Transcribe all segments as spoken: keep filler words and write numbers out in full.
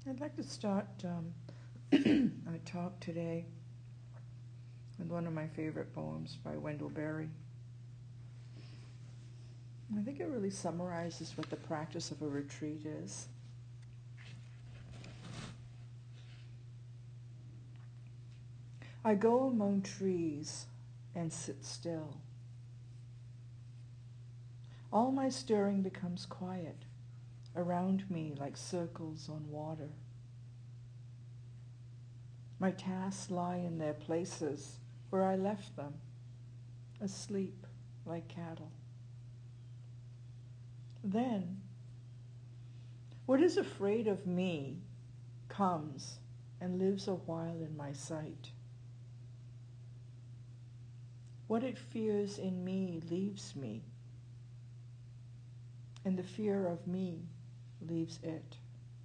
I'd like to start um, our talk today with one of my favorite poems by Wendell Berry. I think it really summarizes what the practice of a retreat is. I go among trees and sit still. All my stirring becomes quiet, around me like circles on water. My tasks lie in their places where I left them, asleep like cattle. Then, what is afraid of me comes and lives a while in my sight. What it fears in me leaves me, and the fear of me leaves it.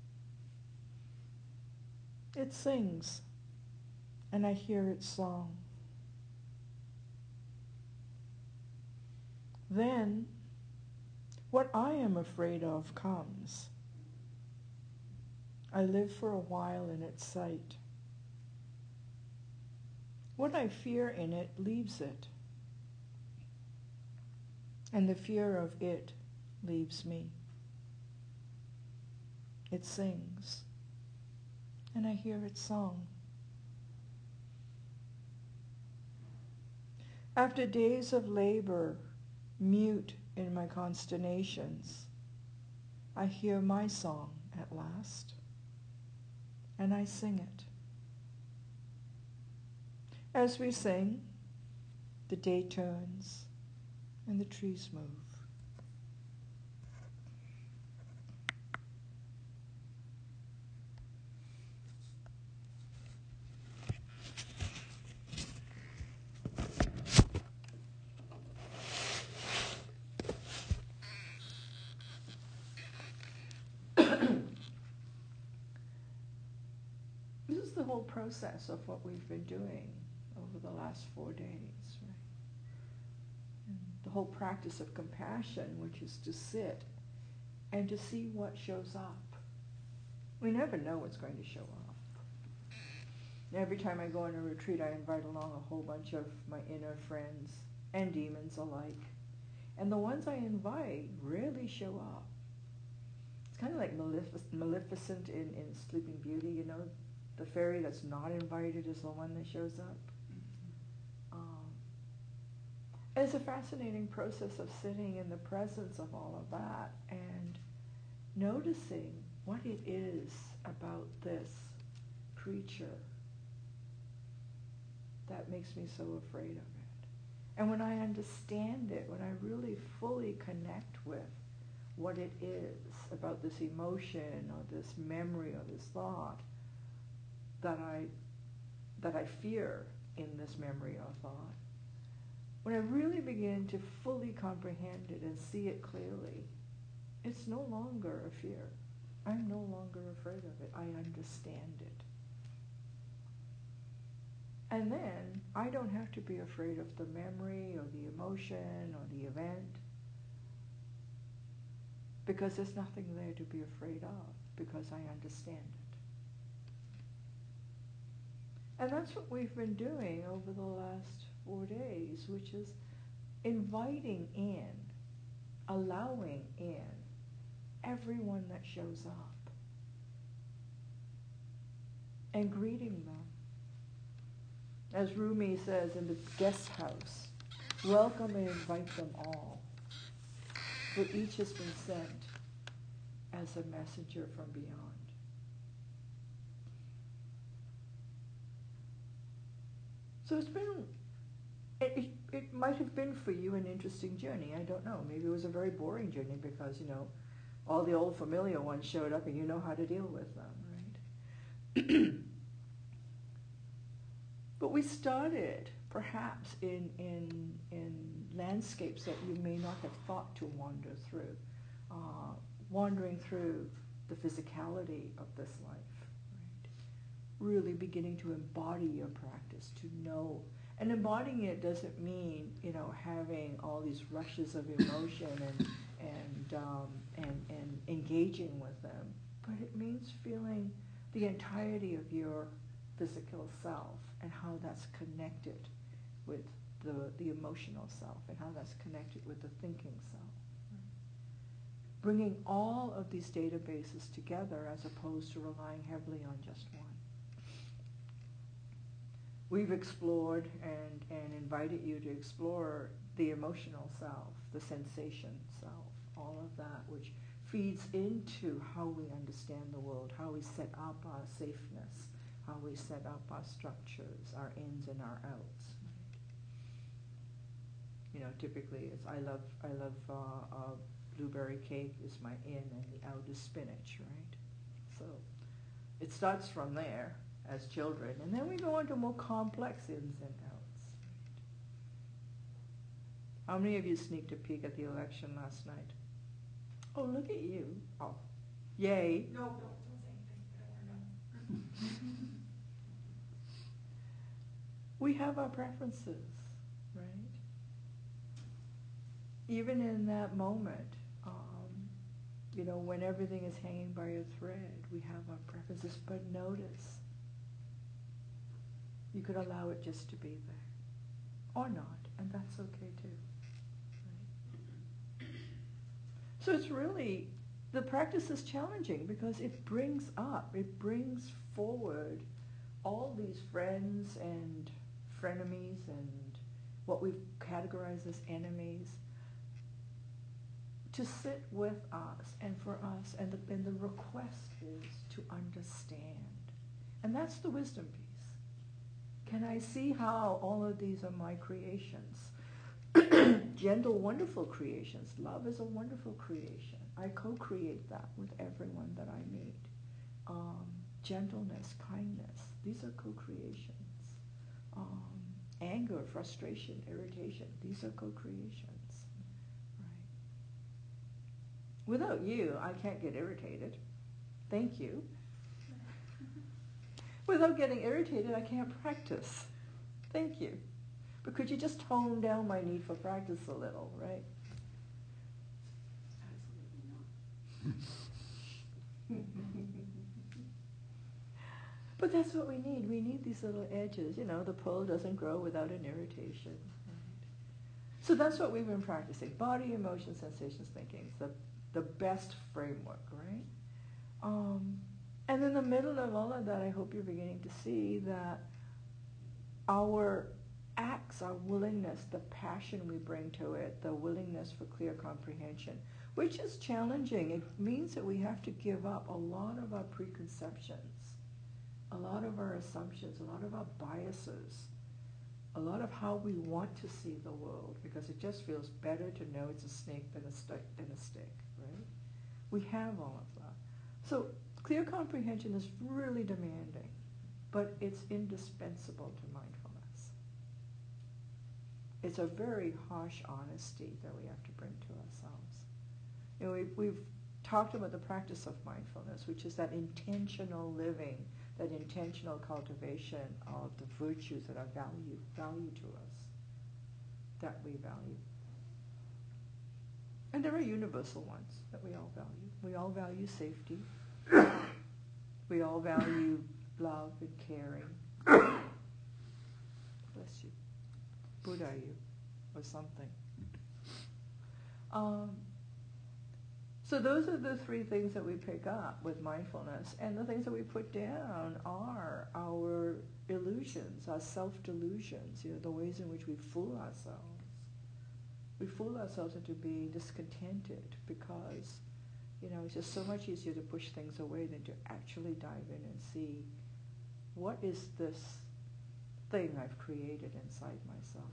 It sings, and I hear its song. Then, what I am afraid of comes. I live for a while in its sight. What I fear in it leaves it, and the fear of it leaves me. It sings, and I hear its song. After days of labor, mute in my consternations, I hear my song at last, and I sing it. As we sing, the day turns and the trees move. This is the whole process of what we've been doing over the last four days, right? And the whole practice of compassion, which is to sit and to see what shows up. We never know what's going to show up. Every time I go on a retreat, I invite along a whole bunch of my inner friends and demons alike. And the ones I invite rarely show up. It's kind of like Malefic- Maleficent in, in Sleeping Beauty, you know? The fairy that's not invited is the one that shows up. Um, it's a fascinating process of sitting in the presence of all of that and noticing what it is about this creature that makes me so afraid of it. And when I understand it, when I really fully connect with what it is about this emotion or this memory or this thought that I that I fear in this memory or thought, when I really begin to fully comprehend it and see it clearly, it's no longer a fear. I'm no longer afraid of it. I understand it. And then I don't have to be afraid of the memory or the emotion or the event, because there's nothing there to be afraid of, because I understand it. And that's what we've been doing over the last four days, which is inviting in, allowing in everyone that shows up and greeting them. As Rumi says in the guest house, welcome and invite them all, for each has been sent as a messenger from beyond. So it's been, it, it, it might have been for you an interesting journey. I don't know. Maybe it was a very boring journey because, you know, all the old familiar ones showed up and you know how to deal with them, right? But we started, perhaps, in, in, in landscapes that you may not have thought to wander through, uh, wandering through the physicality of this life. Really beginning to embody your practice, to know. And embodying it doesn't mean, you know, having all these rushes of emotion and and um, and, and engaging with them, but it means feeling the entirety of your physical self and how that's connected with the, the emotional self and how that's connected with the thinking self. Bringing all of these databases together as opposed to relying heavily on just one. We've explored and, and invited you to explore the emotional self, the sensation self, all of that which feeds into how we understand the world, how we set up our safeness, how we set up our structures, our ins and our outs. You know, typically it's I love I love uh, uh, blueberry cake is my in and the out is spinach, right? So it starts from there as children, and then we go into more complex ins and outs. How many of you sneaked a peek at the election last night? Oh, look at you. Oh, yay. No, don't, don't say anything. I don't want to know. We have our preferences, right? Even in that moment, um, you know, when everything is hanging by a thread, we have our preferences, but notice, you could allow it just to be there, or not, and that's okay too. Right? So it's really, the practice is challenging because it brings up, it brings forward all these friends and frenemies and what we've categorized as enemies to sit with us and for us, and the, and the request is to understand. And that's the wisdom piece. Can I see how all of these are my creations? Gentle, wonderful creations. Love is a wonderful creation. I co-create that with everyone that I meet. Um, gentleness, kindness, these are co-creations. Um, anger, frustration, irritation, these are co-creations. Right? Without you, I can't get irritated. Thank you. Without getting irritated, I can't practice. Thank you. But could you just tone down my need for practice a little, right? Absolutely not. But that's what we need. We need these little edges. You know, the pole doesn't grow without an irritation. Right? So that's what we've been practicing. Body, emotion, sensations, thinking. It's the, the best framework, right? Um, and in the middle of all of that, I hope you're beginning to see that our acts, our willingness, the passion we bring to it, the willingness for clear comprehension, which is challenging. It means that we have to give up a lot of our preconceptions, a lot of our assumptions, a lot of our biases, a lot of how we want to see the world, because it just feels better to know it's a snake than a stick, than a stick, right? We have all of that. So clear comprehension is really demanding, but it's indispensable to mindfulness. It's a very harsh honesty that we have to bring to ourselves. You know, we've, we've talked about the practice of mindfulness, which is that intentional living, that intentional cultivation of the virtues that are value, value to us, that we value. And there are universal ones that we all value. We all value safety. We all value love and caring. Bless you. Buddha you, or something. Um, so those are the three things that we pick up with mindfulness, and the things that we put down are our illusions, our self-delusions, you know, the ways in which we fool ourselves. We fool ourselves into being discontented because, you know, it's just so much easier to push things away than to actually dive in and see what is this thing I've created inside myself.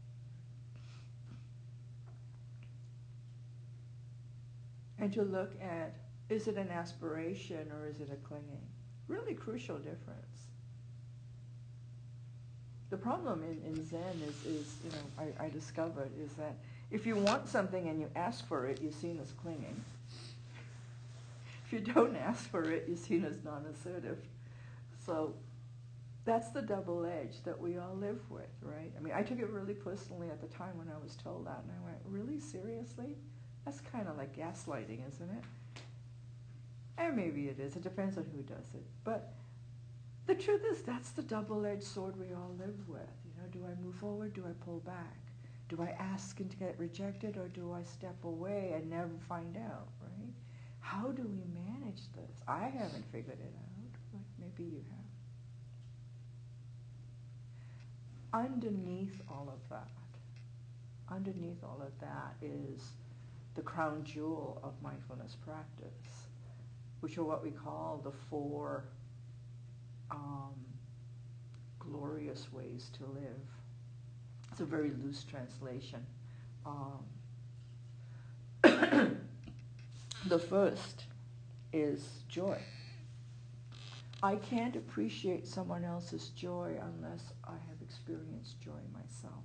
And to look at, is it an aspiration or is it a clinging? Really crucial difference. The problem in, in Zen is, is, you know, I, I discovered is that if you want something and you ask for it, you're seen as clinging. If you don't ask for it, you're seen as non-assertive. So that's the double edge that we all live with, right? I mean, I took it really personally at the time when I was told that, and I went, really, seriously? That's kind of like gaslighting, isn't it? And maybe it is. It depends on who does it. But the truth is, that's the double-edged sword we all live with. You know, do I move forward? Do I pull back? Do I ask and get rejected, or do I step away and never find out, right? How do we manage this? I haven't figured it out, but maybe you have. Underneath all of that, underneath all of that is the crown jewel of mindfulness practice, which are what we call the four um, glorious ways to live. It's a very loose translation. Um, the first is joy. I can't appreciate someone else's joy unless I have experienced joy myself.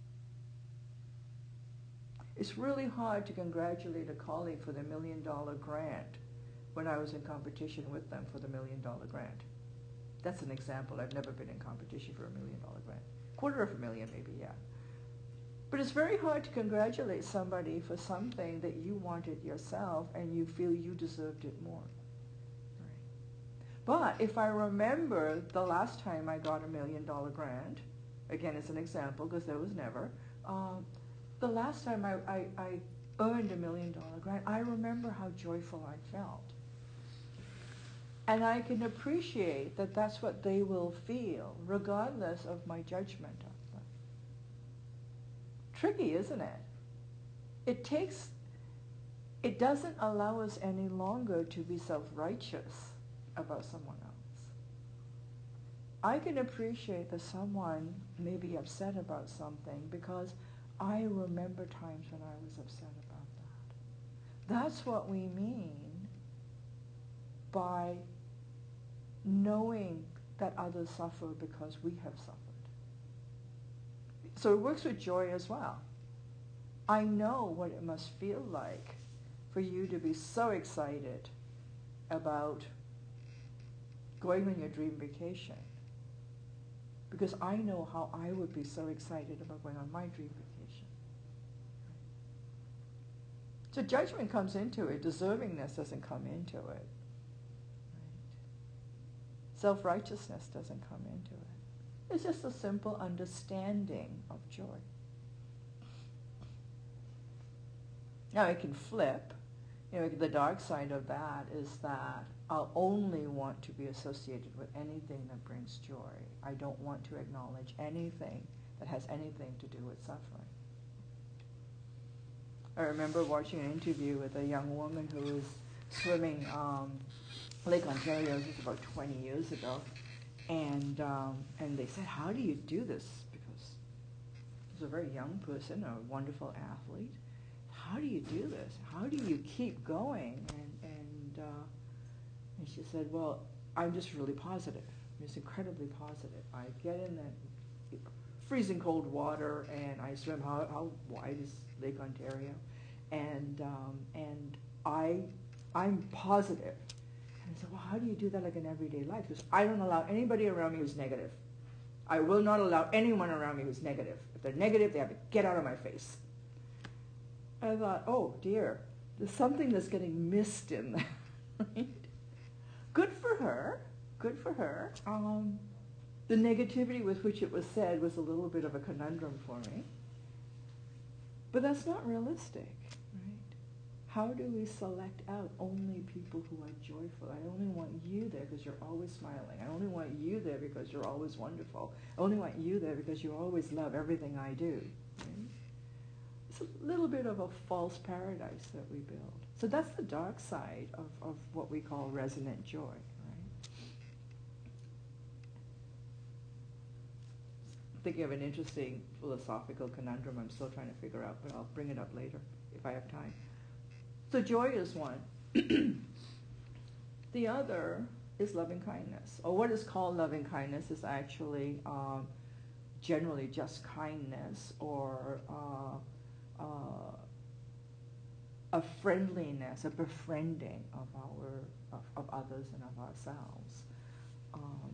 It's really hard to congratulate a colleague for the million dollar grant when I was in competition with them for the million dollar grant. That's an example. I've never been in competition for a million dollar grant. Quarter of a million maybe, yeah. But it's very hard to congratulate somebody for something that you wanted yourself and you feel you deserved it more. Right. But if I remember the last time I got a million dollar grant, again it's an example because there was never, um, the last time I, I, I earned a million dollar grant, I remember how joyful I felt. And I can appreciate that that's what they will feel, regardless of my judgment of them. Tricky, isn't it? It takes, it doesn't allow us any longer to be self-righteous about someone else. I can appreciate that someone may be upset about something because I remember times when I was upset about that. That's what we mean by knowing that others suffer because we have suffered. So it works with joy as well. I know what it must feel like for you to be so excited about going on your dream vacation, because I know how I would be so excited about going on my dream vacation. So judgment comes into it. Deservingness doesn't come into it. Self-righteousness doesn't come into it. It's just a simple understanding of joy. Now it can flip. You know, the dark side of that is that I'll only want to be associated with anything that brings joy. I don't want to acknowledge anything that has anything to do with suffering. I remember watching an interview with a young woman who was swimming um, Lake Ontario. This was about twenty years ago, and um, and they said, "How do you do this?" Because she was a very young person, a wonderful athlete. How do you do this? How do you keep going? And and uh, and she said, "Well, I'm just really positive. I'm just incredibly positive. I get in that freezing cold water, and I swim. How how wide is Lake Ontario? And um, and I I'm positive." And I said, "Well, how do you do that like in everyday life?" Because I don't allow anybody around me who's negative. I will not allow anyone around me who's negative. If they're negative, they have to get out of my face. I thought, oh dear, there's something that's getting missed in there. Right? Good for her. Good for her. Um, the negativity with which it was said was a little bit of a conundrum for me. But that's not realistic, right? How do we select out only people who are joyful? I only want you there because you're always smiling. I only want you there because you're always wonderful. I only want you there because you always love everything I do. Right? It's a little bit of a false paradise that we build. So that's the dark side of, of what we call resonant joy, right? I'm thinking of an interesting philosophical conundrum I'm still trying to figure out, but I'll bring it up later if I have time. So joy is one. The other is loving kindness, or what is called loving kindness is actually um, generally just kindness, or uh, uh, a friendliness, a befriending of our of, of others and of ourselves. Um,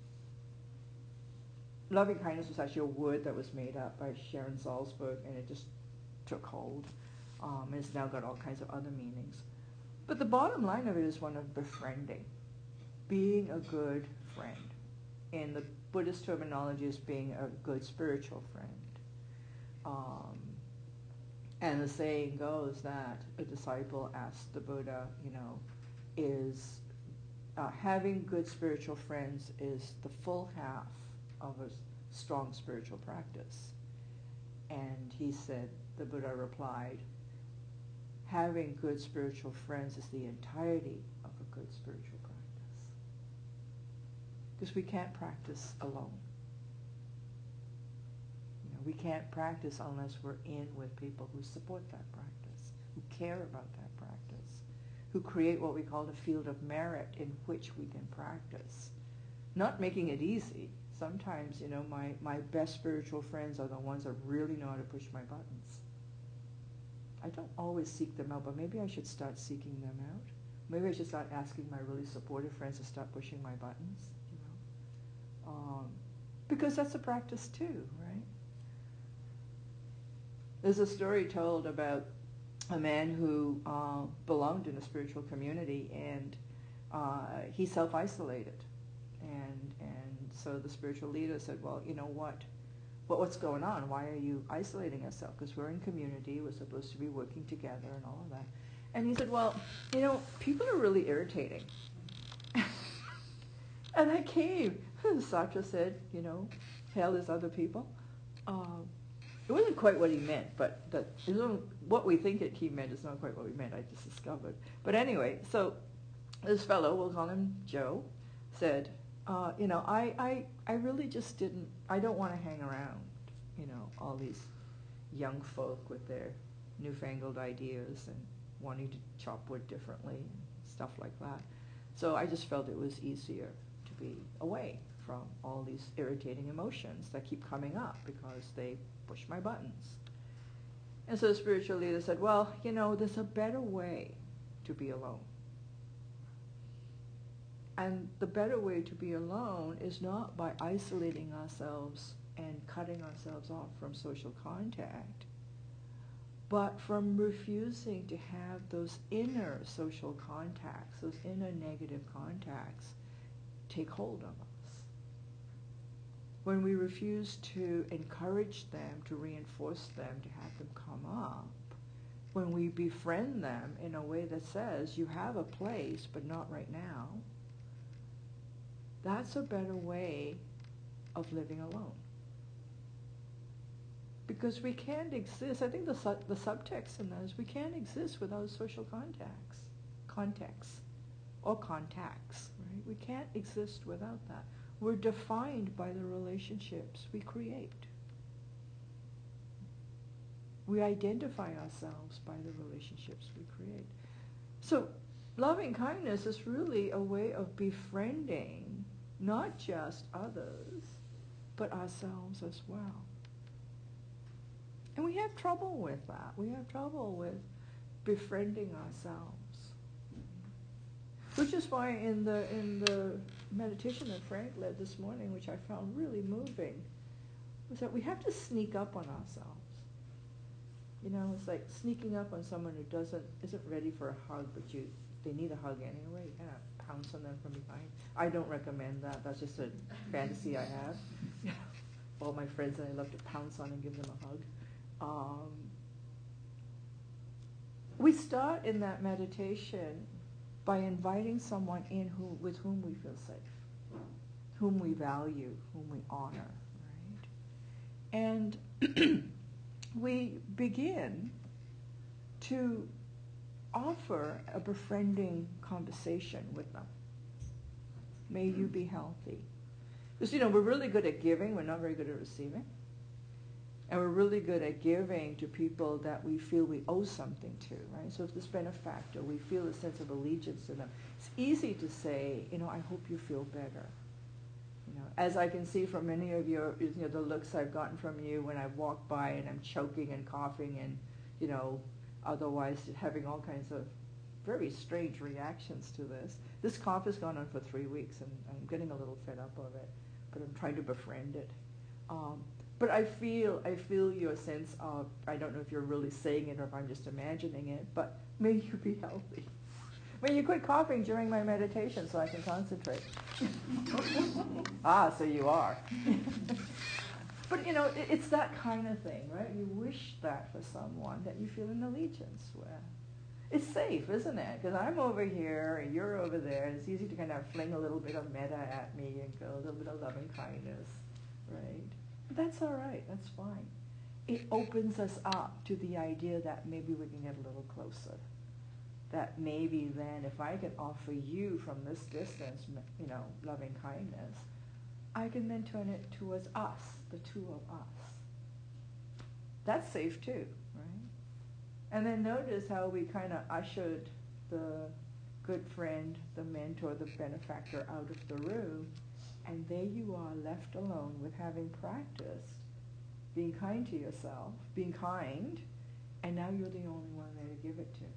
loving kindness was actually a word that was made up by Sharon Salzberg, and it just took hold. Um, and it's now got all kinds of other meanings. But the bottom line of it is one of befriending, being a good friend. In the Buddhist terminology, is being a good spiritual friend. Um, and the saying goes that a disciple asked the Buddha, you know, is uh, having good spiritual friends is the full half of a strong spiritual practice. And he said, the Buddha replied, having good spiritual friends is the entirety of a good spiritual practice. Because we can't practice alone. You know, we can't practice unless we're in with people who support that practice, who care about that practice, who create what we call the field of merit in which we can practice. Not making it easy. Sometimes, you know, my, my best spiritual friends are the ones that really know how to push my buttons. I don't always seek them out, but maybe I should start seeking them out. Maybe I should start asking my really supportive friends to start pushing my buttons, you know. Um, because that's a practice too, right? There's a story told about a man who uh, belonged in a spiritual community, and uh, he self-isolated. And, and so the spiritual leader said, well, you know what? What, what's going on? Why are you isolating yourself? Because we're in community, we're supposed to be working together and all of that. And he said, well, you know, people are really irritating. And I came. Sartre said, you know, hell is other people. Um, it wasn't quite what he meant, but the, what we think it, he meant is not quite what we meant, I just discovered. But anyway, so this fellow, we'll call him Joe, said, Uh, you know, I, I, I really just didn't, I don't want to hang around, you know, all these young folk with their newfangled ideas and wanting to chop wood differently and stuff like that. So I just felt it was easier to be away from all these irritating emotions that keep coming up because they push my buttons. And so the spiritual leader said, well, you know, there's a better way to be alone. And the better way to be alone is not by isolating ourselves and cutting ourselves off from social contact, but from refusing to have those inner social contacts, those inner negative contacts, take hold of us. When we refuse to encourage them, to reinforce them, to have them come up, when we befriend them in a way that says, you have a place, but not right now, that's a better way of living alone. Because we can't exist, I think the, su- the subtext in that is we can't exist without social contacts, contexts, or contacts, right? We can't exist without that. We're defined by the relationships we create. We identify ourselves by the relationships we create. So loving kindness is really a way of befriending not just others, but ourselves as well. And we have trouble with that. We have trouble with befriending ourselves. Which is why in the in the meditation that Frank led this morning, which I found really moving, was that we have to sneak up on ourselves. You know, it's like sneaking up on someone who doesn't isn't ready for a hug, but you they need a hug anyway. You kind of pounce on them from behind. I don't recommend that. That's just a fantasy I have. All my friends and I love to pounce on and give them a hug. Um, we start in that meditation by inviting someone in who, with whom we feel safe, whom we value, whom we honor, right? And we begin to offer a befriending conversation with them. May you be healthy. Because, you know, we're really good at giving, we're not very good at receiving. And we're really good at giving to people that we feel we owe something to, right? So if this benefactor, we feel a sense of allegiance to them. It's easy to say, you know, I hope you feel better. You know, as I can see from many of your, you know, the looks I've gotten from you when I walk by and I'm choking and coughing and, you know, otherwise having all kinds of very strange reactions to this. This cough has gone on for three weeks and I'm getting a little fed up of it, but I'm trying to befriend it. Um, But I feel I feel your sense of, I don't know if you're really saying it or if I'm just imagining it, but may you be healthy. Well, you quit coughing during my meditation so I can concentrate. Ah, so you are. But you know, it, it's that kind of thing, right? You wish that for someone that you feel an allegiance with. It's safe, isn't it? Because I'm over here and you're over there. It's easy to kind of fling a little bit of metta at me and go a little bit of loving kindness, right? But that's all right. That's fine. It opens us up to the idea that maybe we can get a little closer. That maybe then if I can offer you from this distance, you know, loving kindness, I can then turn it towards us, the two of us. That's safe too, right? And then notice how we kind of ushered the good friend, the mentor, the benefactor out of the room, and there you are left alone with having practiced being kind to yourself, being kind, and now you're the only one there to give it to.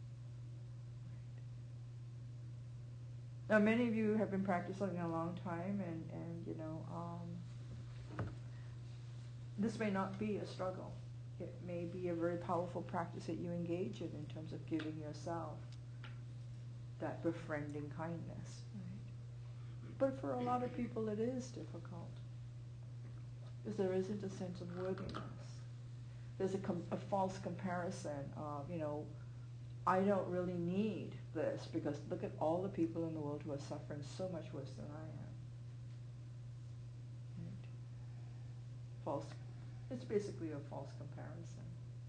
Now, many of you have been practicing a long time, and, and you know, um, this may not be a struggle. It may be a very powerful practice that you engage in in terms of giving yourself that befriending kindness. Right? But for a lot of people, it is difficult because there isn't a sense of worthiness. There's a, com- a false comparison of, you know, I don't really need this because look at all the people in the world who are suffering so much worse than I am. Right? False. It's basically a false comparison.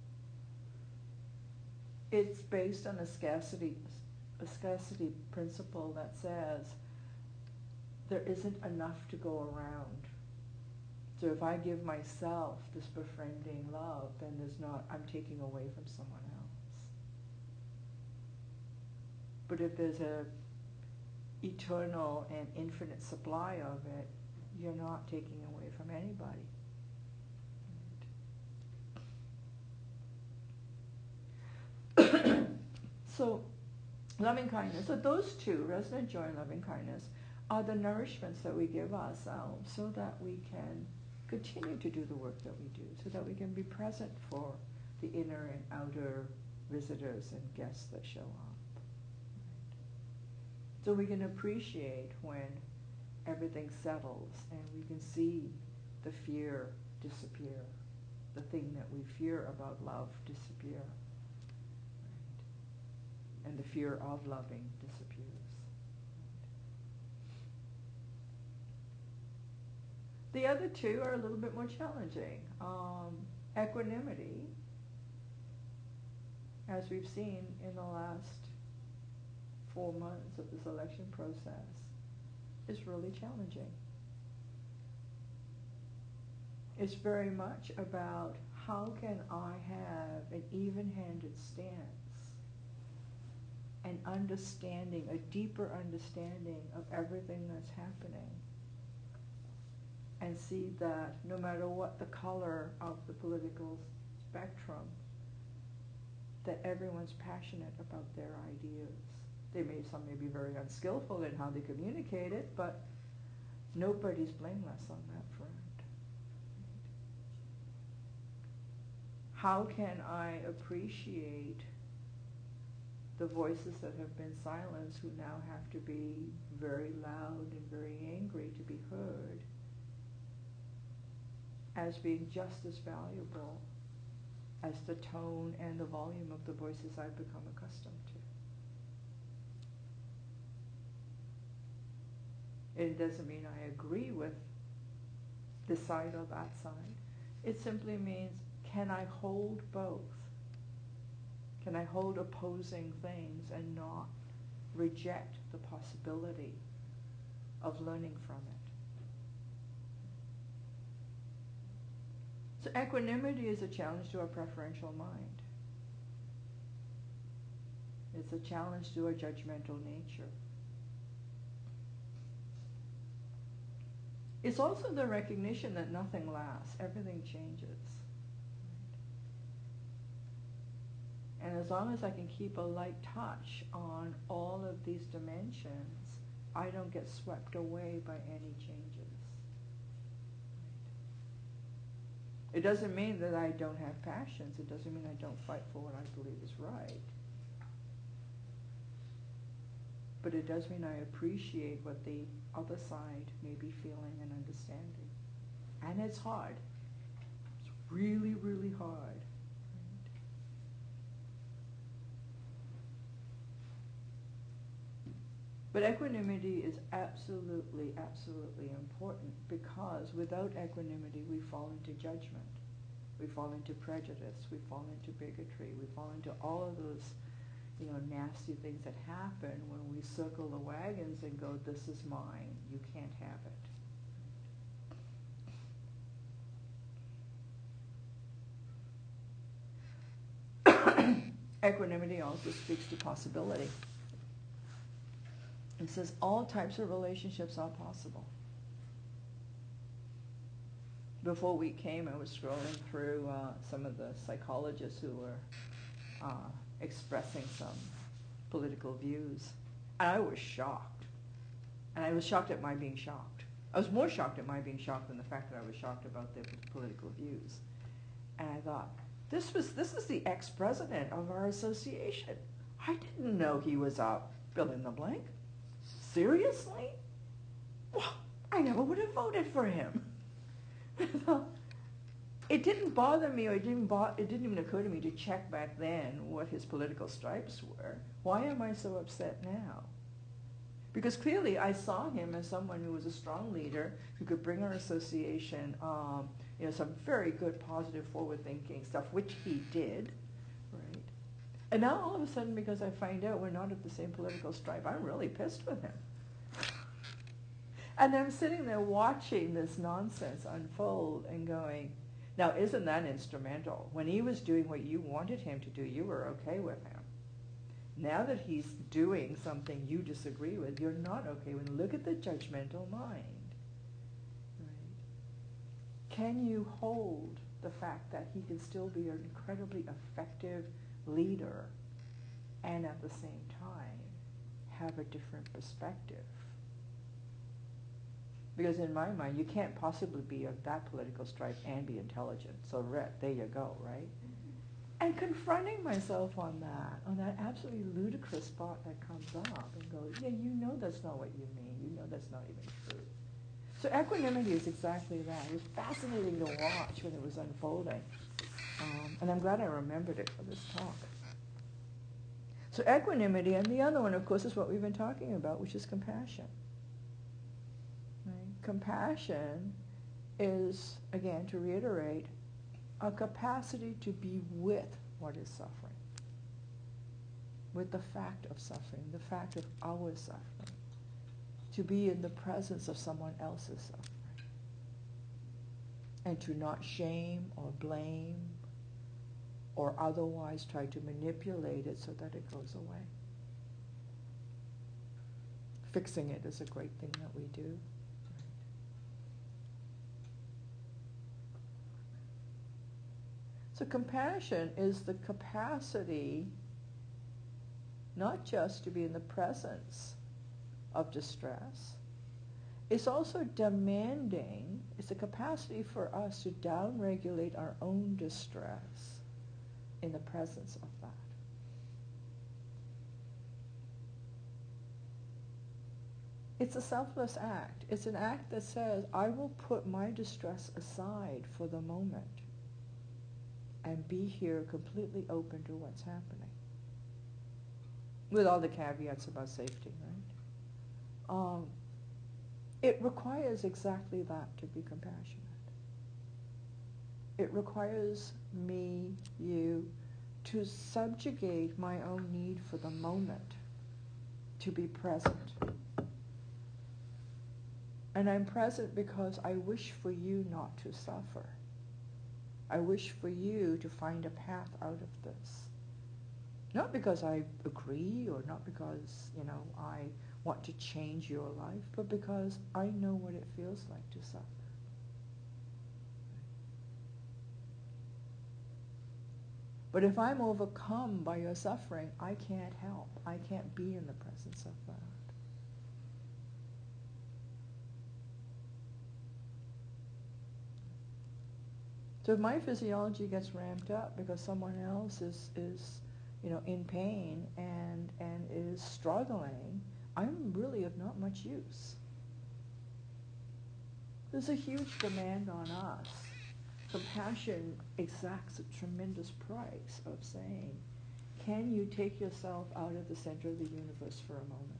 It's based on a scarcity, a scarcity principle that says there isn't enough to go around. So if I give myself this befriending love, then there's not, I'm taking away from someone else. But if there's a eternal and infinite supply of it, you're not taking away from anybody. Right? So, loving kindness. So those two, resonant joy and loving kindness, are the nourishments that we give ourselves so that we can continue to do the work that we do, so that we can be present for the inner and outer visitors and guests that show up. So we can appreciate when everything settles and we can see the fear disappear, the thing that we fear about love disappear, right? And the fear of loving disappears. The other two are a little bit more challenging. Um, equanimity, as we've seen in the last four months of this election process, is really challenging. It's very much about how can I have an even-handed stance, an understanding, a deeper understanding of everything that's happening, and see that no matter what the color of the political spectrum, that everyone's passionate about their ideas. They may, some may be very unskillful in how they communicate it, but nobody's blameless on that front. How can I appreciate the voices that have been silenced, who now have to be very loud and very angry to be heard, as being just as valuable as the tone and the volume of the voices I've become accustomed to. It doesn't mean I agree with this side or that side. It simply means, can I hold both? Can I hold opposing things and not reject the possibility of learning from it? So equanimity is a challenge to our preferential mind. It's a challenge to our judgmental nature. It's also the recognition that nothing lasts, everything changes. And as long as I can keep a light touch on all of these dimensions, I don't get swept away by any changes. It doesn't mean that I don't have passions. It doesn't mean I don't fight for what I believe is right. but it does mean I appreciate what the other side may be feeling and understanding. And it's hard. It's really, really hard. But equanimity is absolutely, absolutely important, because without equanimity we fall into judgment. We fall into prejudice. We fall into bigotry. We fall into all of those, you know, nasty things that happen when we circle the wagons and go, this is mine, you can't have it. Equanimity also speaks to possibility. It says all types of relationships are possible. Before we came, I was scrolling through uh, some of the psychologists who were uh, expressing some political views. And I was shocked. And I was shocked at my being shocked. I was more shocked at my being shocked than the fact that I was shocked about their political views. And I thought, this was this is the ex-president of our association. I didn't know he was a fill in the blank. Seriously? Well, I never would have voted for him. It didn't bother me, or it didn't, bo- it didn't even occur to me to check back then what his political stripes were. Why am I so upset now? Because clearly I saw him as someone who was a strong leader, who could bring our association um, you know, some very good, positive, forward-thinking stuff, which he did, right? And now all of a sudden, because I find out we're not at the same political stripe, I'm really pissed with him. And I'm sitting there watching this nonsense unfold and going, now isn't that instrumental? When he was doing what you wanted him to do, you were okay with him. Now that he's doing something you disagree with, you're not okay with him. Look at the judgmental mind. Right? Can you hold the fact that he can still be an incredibly effective leader and at the same time have a different perspective? Because in my mind, you can't possibly be of that political stripe and be intelligent. So there you go, right? And confronting myself on that, on that absolutely ludicrous spot that comes up and goes, yeah, you know that's not what you mean. You know that's not even true. So equanimity is exactly that. It was fascinating to watch when it was unfolding. Um, and I'm glad I remembered it for this talk. So equanimity, and the other one, of course, is what we've been talking about, which is compassion. Right? Compassion is, again, to reiterate, a capacity to be with what is suffering, with the fact of suffering, the fact of our suffering, to be in the presence of someone else's suffering, and to not shame or blame or otherwise try to manipulate it so that it goes away. Fixing it is a great thing that we do. So compassion is the capacity not just to be in the presence of distress, it's also demanding, it's a capacity for us to downregulate our own distress in the presence of that. It's a selfless act. It's an act that says, I will put my distress aside for the moment and be here completely open to what's happening. With all the caveats about safety, right? Um, it requires exactly that to be compassionate. It requires me, you, to subjugate my own need for the moment, to be present. And I'm present because I wish for you not to suffer. I wish for you to find a path out of this. Not because I agree or not because, you know, I want to change your life, but because I know what it feels like to suffer. But if I'm overcome by your suffering, I can't help. I can't be in the presence of that. So if my physiology gets ramped up because someone else is, is you know, in pain and, and is struggling, I'm really of not much use. There's a huge demand on us. Compassion exacts a tremendous price of saying, can you take yourself out of the center of the universe for a moment?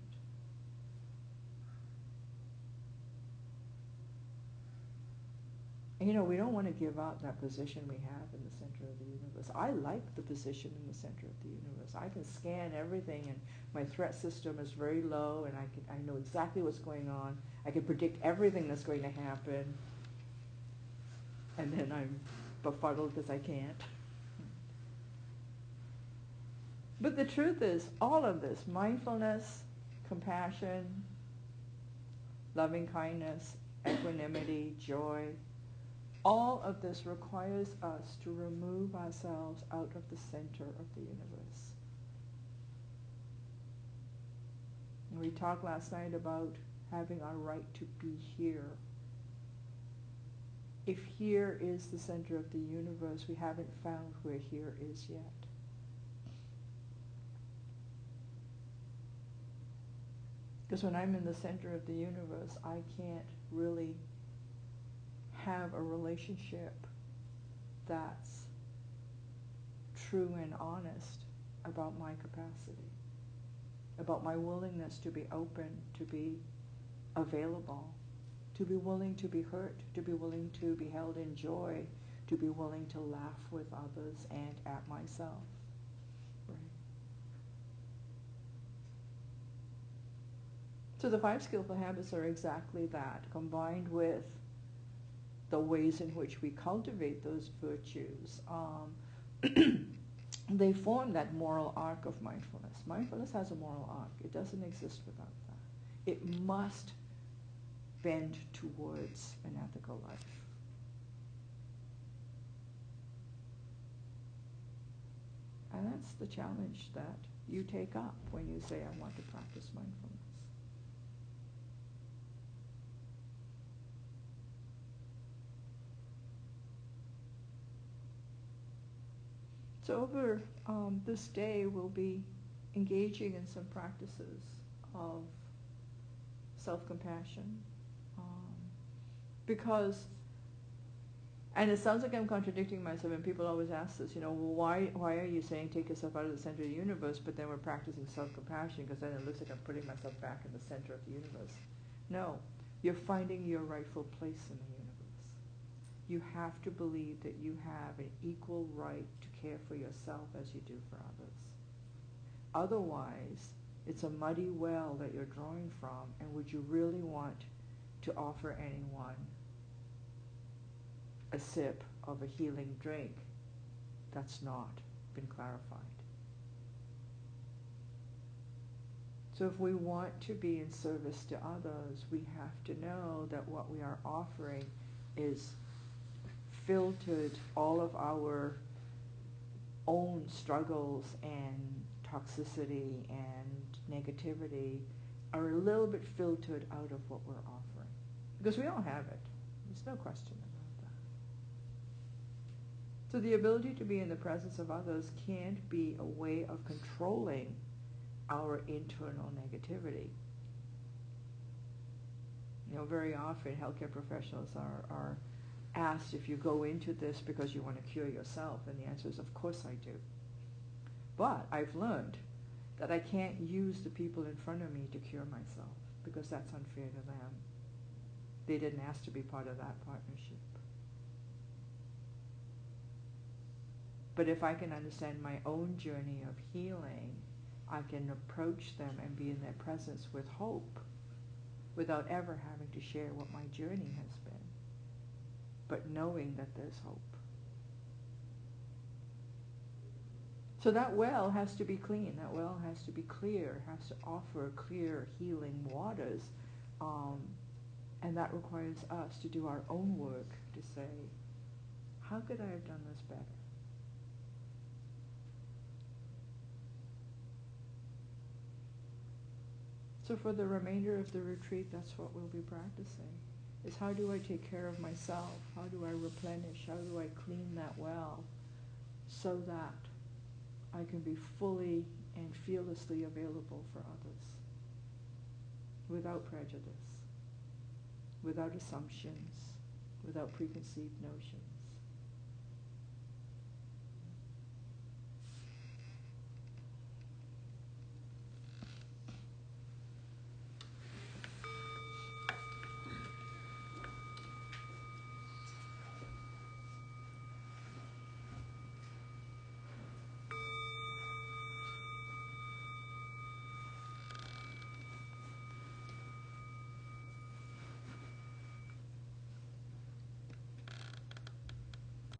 And, you know, we don't want to give up that position we have in the center of the universe. I like the position in the center of the universe. I can scan everything, and my threat system is very low, and I can I know exactly what's going on. I can predict everything that's going to happen, and then I'm befuddled because I can't. But the truth is, all of this, mindfulness, compassion, loving kindness, equanimity, joy, all of this requires us to remove ourselves out of the center of the universe. And we talked last night about having our right to be here. If here is the center of the universe, we haven't found where here is yet. Because when I'm in the center of the universe, I can't really have a relationship that's true and honest about my capacity, about my willingness to be open, to be available, to be willing to be hurt, to be willing to be held in joy, to be willing to laugh with others and at myself. Right? So the five skillful habits are exactly that, combined with the ways in which we cultivate those virtues. Um, they form that moral arc of mindfulness. Mindfulness has a moral arc. It doesn't exist without that. It must bend towards an ethical life. And that's the challenge that you take up when you say, I want to practice mindfulness. So over um, this day, we'll be engaging in some practices of self-compassion. Um, because, and it sounds like I'm contradicting myself, and people always ask this, you know, well, why, why are you saying take yourself out of the center of the universe, but then we're practicing self-compassion, because then it looks like I'm putting myself back in the center of the universe. No, you're finding your rightful place in the universe. You have to believe that you have an equal right to care for yourself as you do for others. Otherwise, it's a muddy well that you're drawing from, and would you really want to offer anyone a sip of a healing drink that's not been clarified? So if we want to be in service to others, we have to know that what we are offering is filtered all of our own struggles and toxicity and negativity are a little bit filtered out of what we're offering. Because we all have it. There's no question about that. So the ability to be in the presence of others can't be a way of controlling our internal negativity. You know, very often healthcare professionals are, are asked if you go into this because you want to cure yourself, and the answer is, of course I do. But I've learned that I can't use the people in front of me to cure myself, because that's unfair to them. They didn't ask to be part of that partnership. But if I can understand my own journey of healing, I can approach them and be in their presence with hope, without ever having to share what my journey has been, but knowing that there's hope. So that well has to be clean, that well has to be clear, has to offer clear healing waters, um, and that requires us to do our own work to say, how could I have done this better? So for the remainder of the retreat, that's what we'll be practicing, is how do I take care of myself? How do I replenish? How do I clean that well so that I can be fully and fearlessly available for others? without prejudice, without assumptions, without preconceived notions.